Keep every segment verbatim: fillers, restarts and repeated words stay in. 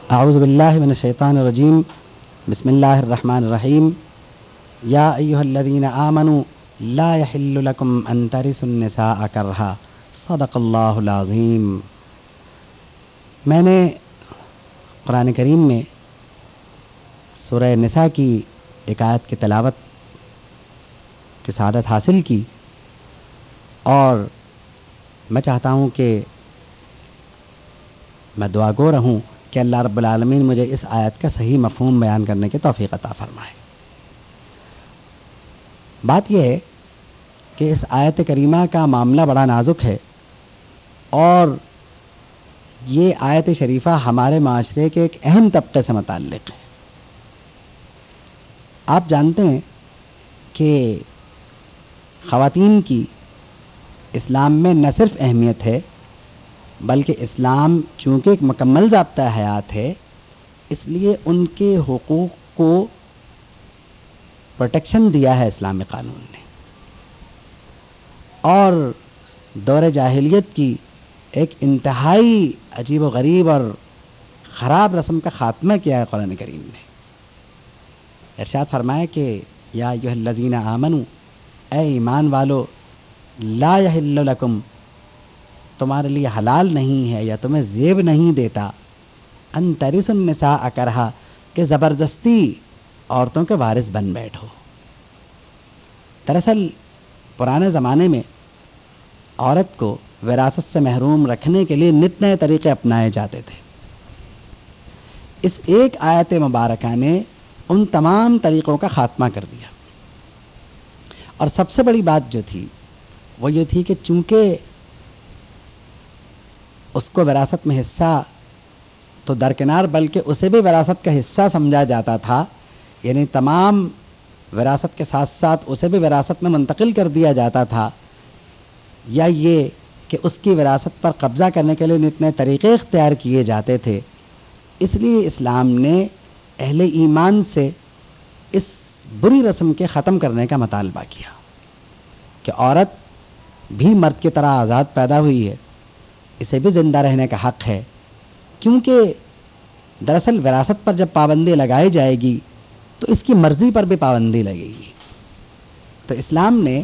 اعوذ باللہ من الشیطان الرجیم بسم اللہ الرحمن الرحیم یا ایہا الذین آمنوا لا یحل لکم ان ترثوا النساء کرہا صدق اللہ العظیم۔ میں نے قرآن کریم میں سورہ نساء کی ایک آیت کی تلاوت کی سعادت حاصل کی، اور میں چاہتا ہوں کہ میں دعا گو رہوں کہ اللہ رب العالمین مجھے اس آیت کا صحیح مفہوم بیان کرنے کی توفیق عطا فرمائے۔ بات یہ ہے کہ اس آیت کریمہ کا معاملہ بڑا نازک ہے، اور یہ آیت شریفہ ہمارے معاشرے کے ایک اہم طبقے سے متعلق ہے۔ آپ جانتے ہیں کہ خواتین کی اسلام میں نہ صرف اہمیت ہے، بلکہ اسلام چونکہ ایک مکمل ضابطہ حیات ہے، اس لیے ان کے حقوق کو پروٹیکشن دیا ہے اسلامی قانون نے، اور دور جاہلیت کی ایک انتہائی عجیب و غریب اور خراب رسم کا خاتمہ کیا ہے قرآن کریم نے۔ ارشاد فرمایا کہ یا ایھا الذین آمنوا، اے ایمان والو، لا یحل لکم، تمہارے لیے حلال نہیں ہے یا تمہیں زیب نہیں دیتا، ان ترثوا النساء کرہا، کہ زبردستی عورتوں کے وارث بن بیٹھو۔ دراصل پرانے زمانے میں عورت کو وراثت سے محروم رکھنے کے لیے نت نئے طریقے اپنائے جاتے تھے۔ اس ایک آیت مبارکہ نے ان تمام طریقوں کا خاتمہ کر دیا، اور سب سے بڑی بات جو تھی وہ یہ تھی کہ چونکہ اس کو وراثت میں حصہ تو درکنار بلکہ اسے بھی وراثت کا حصہ سمجھا جاتا تھا، یعنی تمام وراثت کے ساتھ ساتھ اسے بھی وراثت میں منتقل کر دیا جاتا تھا، یا یہ کہ اس کی وراثت پر قبضہ کرنے کے لیے نت نئے طریقے اختیار کیے جاتے تھے۔ اس لیے اسلام نے اہل ایمان سے اس بری رسم کے ختم کرنے کا مطالبہ کیا کہ عورت بھی مرد کی طرح آزاد پیدا ہوئی ہے، اسے بھی زندہ رہنے کا حق ہے، کیونکہ دراصل وراثت پر جب پابندی لگائی جائے گی تو اس کی مرضی پر بھی پابندی لگے گی۔ تو اسلام نے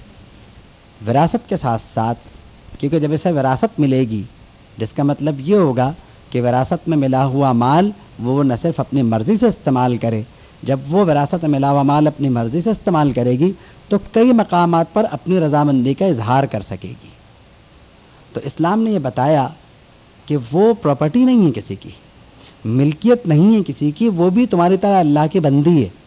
وراثت کے ساتھ ساتھ، کیونکہ جب اسے وراثت ملے گی جس کا مطلب یہ ہوگا کہ وراثت میں ملا ہوا مال وہ نہ صرف اپنی مرضی سے استعمال کرے، جب وہ وراثت میں ملا ہوا مال اپنی مرضی سے استعمال کرے گی تو کئی مقامات پر اپنی رضامندی کا اظہار کر سکے گی۔ تو اسلام نے یہ بتایا کہ وہ پراپرٹی نہیں ہے کسی کی، ملکیت نہیں ہے کسی کی، وہ بھی تمہاری طرح اللہ کی بندی ہے،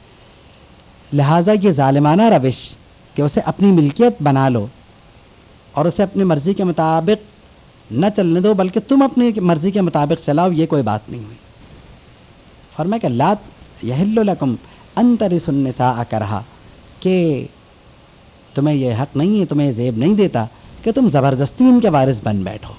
لہٰذا یہ ظالمانہ روش کہ اسے اپنی ملکیت بنا لو اور اسے اپنی مرضی کے مطابق نہ چلنے دو بلکہ تم اپنی مرضی کے مطابق چلاؤ، یہ کوئی بات نہیں ہوئی۔ فرمایا کہ لا یحل لکم ان ترثوا النساء کرہا، کہ تمہیں یہ حق نہیں ہے، تمہیں زیب نہیں دیتا کہ تم زبردستی ان کے وارث بن بیٹھو۔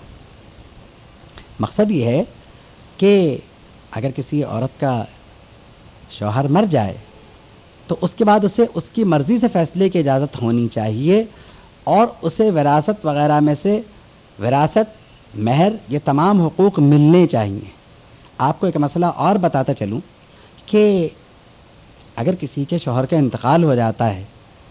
مقصد یہ ہے کہ اگر کسی عورت کا شوہر مر جائے تو اس کے بعد اسے اس کی مرضی سے فیصلے کی اجازت ہونی چاہیے، اور اسے وراثت وغیرہ میں سے وراثت، مہر، یہ تمام حقوق ملنے چاہیے۔ آپ کو ایک مسئلہ اور بتاتا چلوں کہ اگر کسی کے شوہر کا انتقال ہو جاتا ہے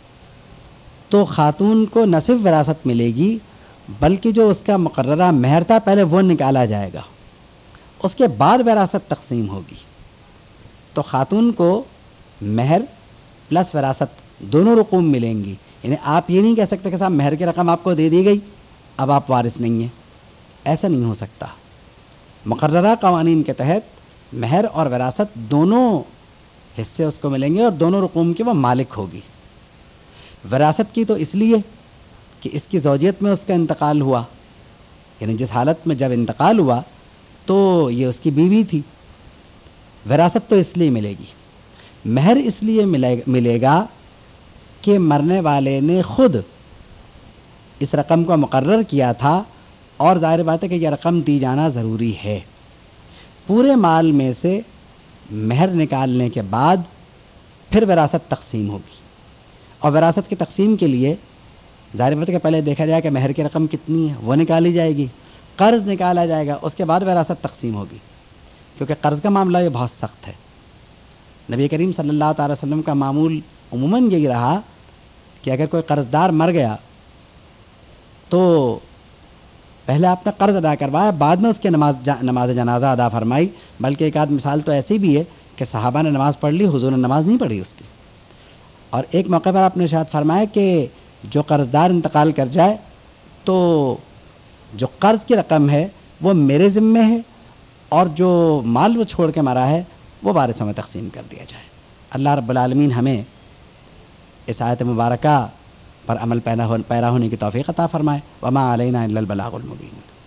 تو خاتون کو نہ صرف وراثت ملے گی بلکہ جو اس کا مقررہ مہر تھا پہلے وہ نکالا جائے گا، اس کے بعد وراثت تقسیم ہوگی۔ تو خاتون کو مہر پلس وراثت دونوں رقوم ملیں گی، یعنی آپ یہ نہیں کہہ سکتے کہ صاحب مہر کی رقم آپ کو دے دی گئی اب آپ وارث نہیں ہیں، ایسا نہیں ہو سکتا۔ مقررہ قوانین کے تحت مہر اور وراثت دونوں حصے اس کو ملیں گے اور دونوں رقوم کی وہ مالک ہوگی۔ وراثت کی تو اس لیے کہ اس کی زوجیت میں اس کا انتقال ہوا، یعنی جس حالت میں جب انتقال ہوا تو یہ اس کی بیوی تھی، وراثت تو اس لیے ملے گی۔ مہر اس لیے ملے گا کہ مرنے والے نے خود اس رقم کو مقرر کیا تھا، اور ظاہر بات ہے کہ یہ رقم دی جانا ضروری ہے۔ پورے مال میں سے مہر نکالنے کے بعد پھر وراثت تقسیم ہوگی، اور وراثت کی تقسیم کے لیے ظاہر بات ہے کہ پہلے دیکھا جائے کہ مہر کی رقم کتنی ہے، وہ نکالی جائے گی، قرض نکالا جائے گا، اس کے بعد وراثت تقسیم ہوگی۔ کیونکہ قرض کا معاملہ یہ بہت سخت ہے. نبی کریم صلی اللہ تعالی وسلم کا معمول عموماً یہی رہا کہ اگر کوئی قرض دار مر گیا تو پہلے آپ نے قرض ادا کروایا، بعد میں اس کی نماز جا نماز جنازہ ادا فرمائی. بلکہ ایک آدھ مثال تو ایسی بھی ہے کہ صحابہ نے نماز پڑھ لی، حضور نے نماز نہیں پڑھی اس کی. اور ایک موقع پر آپ نے ارشاد فرمایا کہ جو قرض دار انتقال کر جائے تو جو قرض کی رقم ہے وہ میرے ذمے ہے، اور جو مال وہ چھوڑ کے مرا ہے وہ وارثوں میں تقسیم کر دیا جائے. اللہ رب العالمین ہمیں اس آیت مبارکہ پر عمل پیرا ہونے کی توفیق عطا فرمائے. وما علینا الا البلاغ المبین.